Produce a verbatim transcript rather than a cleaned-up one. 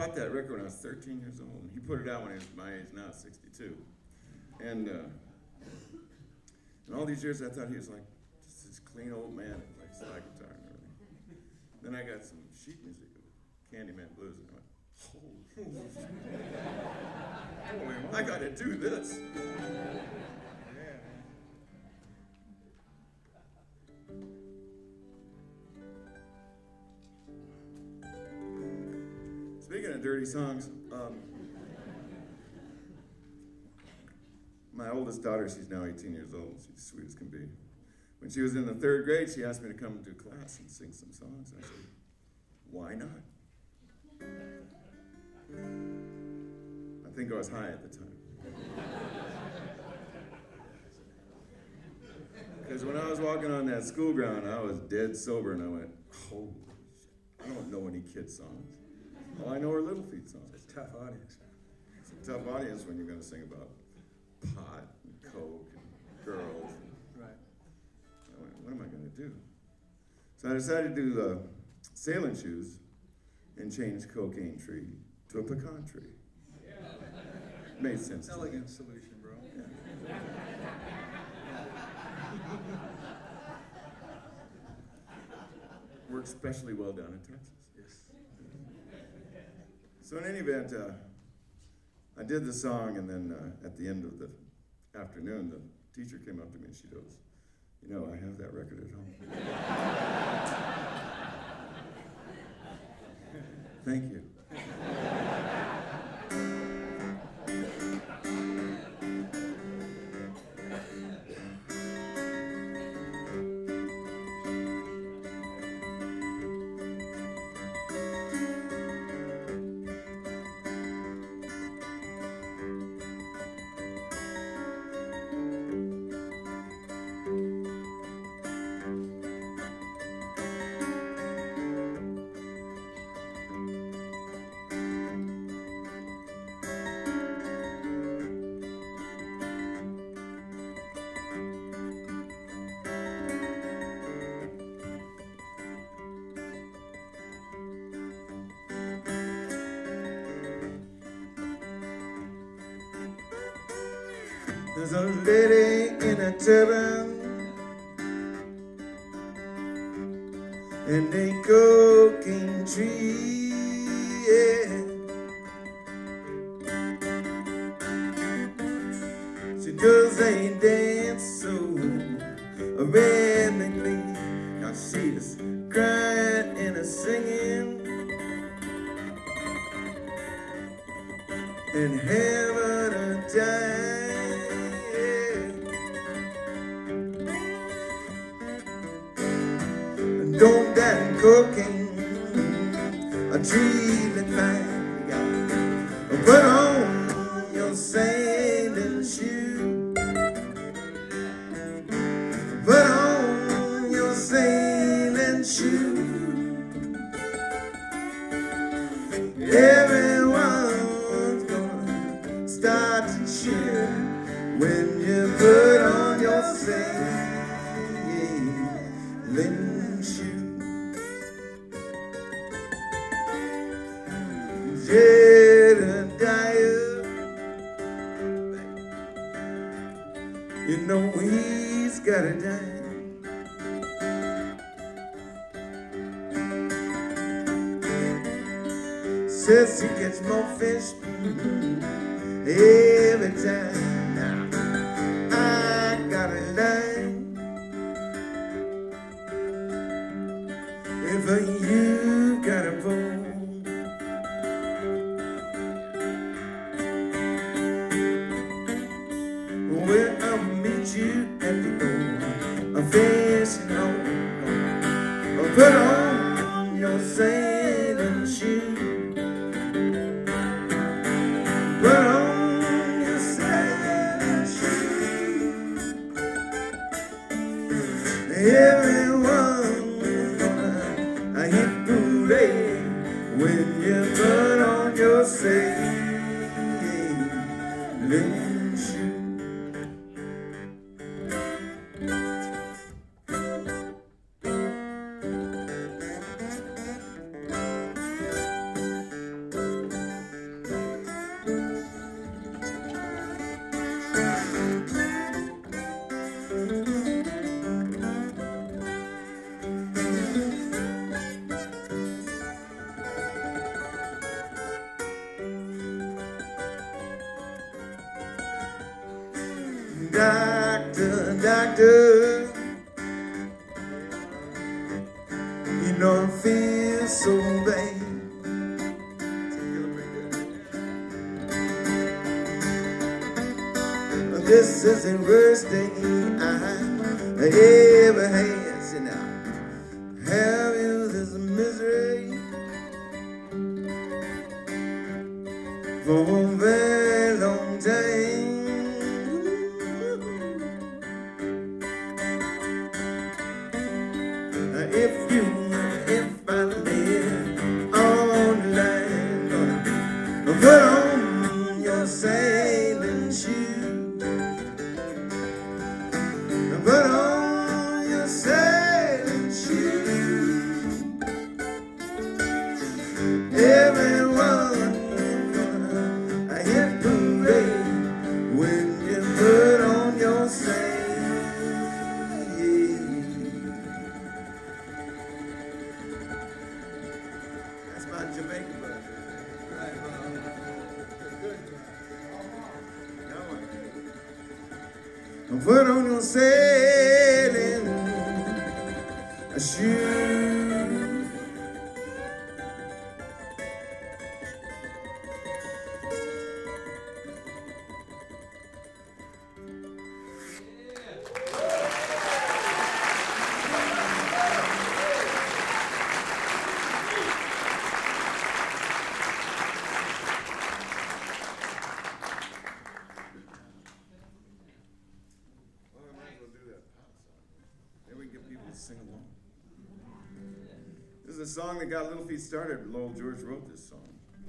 bought that record when I was thirteen years old, and he put it out when he was my age now, sixty-two. And uh, and all these years I thought he was like just this clean old man that played slide guitar and everything. Then I got some sheet music of Candyman Blues, and I went, oh, I gotta do this. Speaking of dirty songs, um, my oldest daughter, she's now eighteen years old. She's sweet as can be. When she was in the third grade, she asked me to come to class and sing some songs. I said, why not? I think I was high at the time. Because when I was walking on that school ground, I was dead sober, and I went, holy shit, I don't know any kid songs. All I know are Little Feat songs. It's a tough audience. It's a tough audience when you're going to sing about pot and coke and girls. Right. I went, what am I going to do? So I decided to do uh, sailing shoes and change cocaine tree to a pecan tree. Yeah. Made sense. Elegant solution, bro. Yeah. Works especially well down in Texas. Yes. So in any event, uh, I did the song, and then uh, at the end of the afternoon, the teacher came up to me and she goes, you know, I have that record at home. Thank you. There's a lady in a turban and a cocaine tree, yeah. She does a dance so rhythmically. Now she's crying and a singing and having a time. Don't that cocaine a treat that fine? You gotta put on your sailing shoe. Put on your sailing shoe. Everyone's gonna start to cheer when you put on your sailing shoe. Jedediah, you know he's got a dime. Says he gets more fish every time. Now I got a dime. If you got a bone, well, I'll meet you at the old fishing hole. Put on your sailing shoe. Put on your sailing shoe. Everyone's gonna hit parade when you put on your sailing shoe. doctor, you know it feels so bad. This is the worst thing I ever had. See now, have you this misery for a very long time? If you, if I live on the line, put on your sailing shoes, put on your sailing shoes. Everyone gonna hit parade when you put on your sailing. Jamaican brother. Right, well, put on your sailing shoes. Sing along. This is a song that got Little Feat started. Lowell George wrote this song.